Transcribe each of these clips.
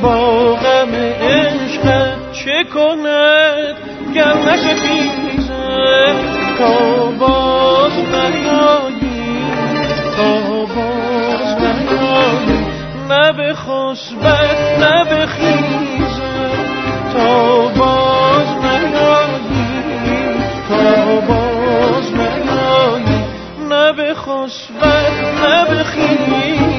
با غم عشقت چه کند گر نستیزد تا باز نیایی تا باز نیایی نه به خسبت نه به خیزد تا باز نیایی تا باز نیایی نه به خسبت نه به خیزد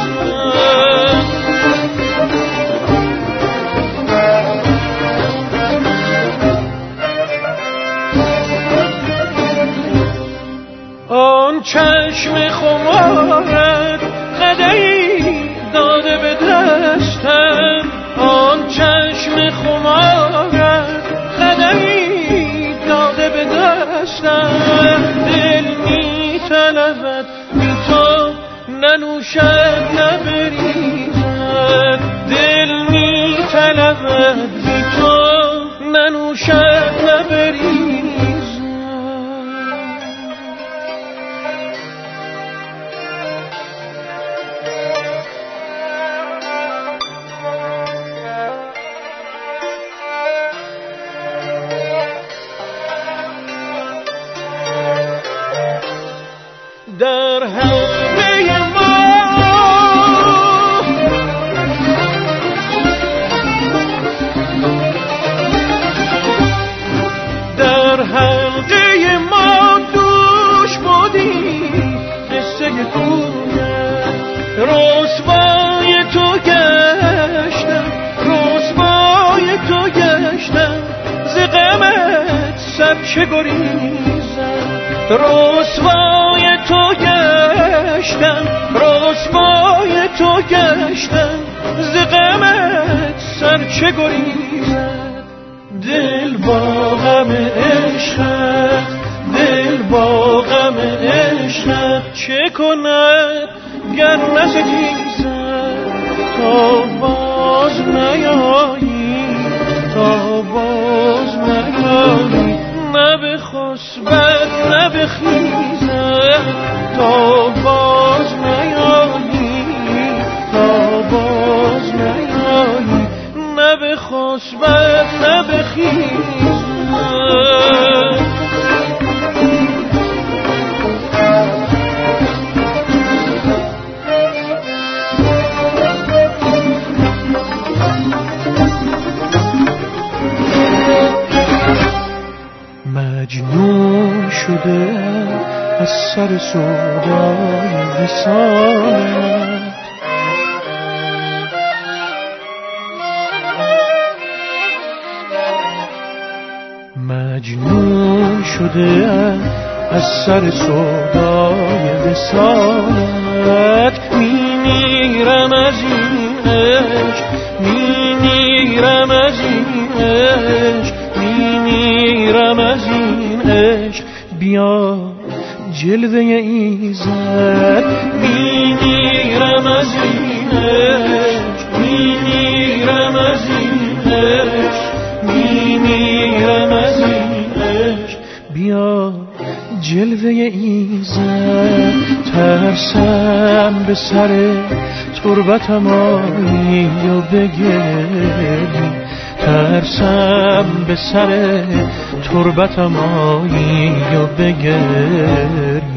آن چشم خمارت قدری داده به دستم آن چشم خمارت قدری داده به دستم دل می طلبد بی تو ننوشد نبریزد دل می طلبد بی تو ننوشد نبریزد در حلقه ما در حلقه ما دوش بودی قصه کویت رسوای تو گشتم رسوای تو گشتم ز غمت سر چه گریزم رسوای تو گشتم رسوای تو گشتم ز غمت سر چه گریزد دل با غم عشقت دل با غم عشقت چه کند گر نستیزد تا باز نیایی تا باز نیایی نه به خسبت نه به خیزد تا باز نیایی تا باز نیایی نه به خسبت نه به خیزد مجنون شده از سر سودای وصالت مجنون شده از سر سودای وصالت میمیرم از این عشق میمیرم از این عشق میمیرم از این عشق بیا جلوه ایزد میمیرم از این عشق میمیرم از این عشق میمیرم از این عشق بیا جلوه ایزد ترسم به سر تربتم آیی و بگری ترسم به سر تربتم آیی و بگری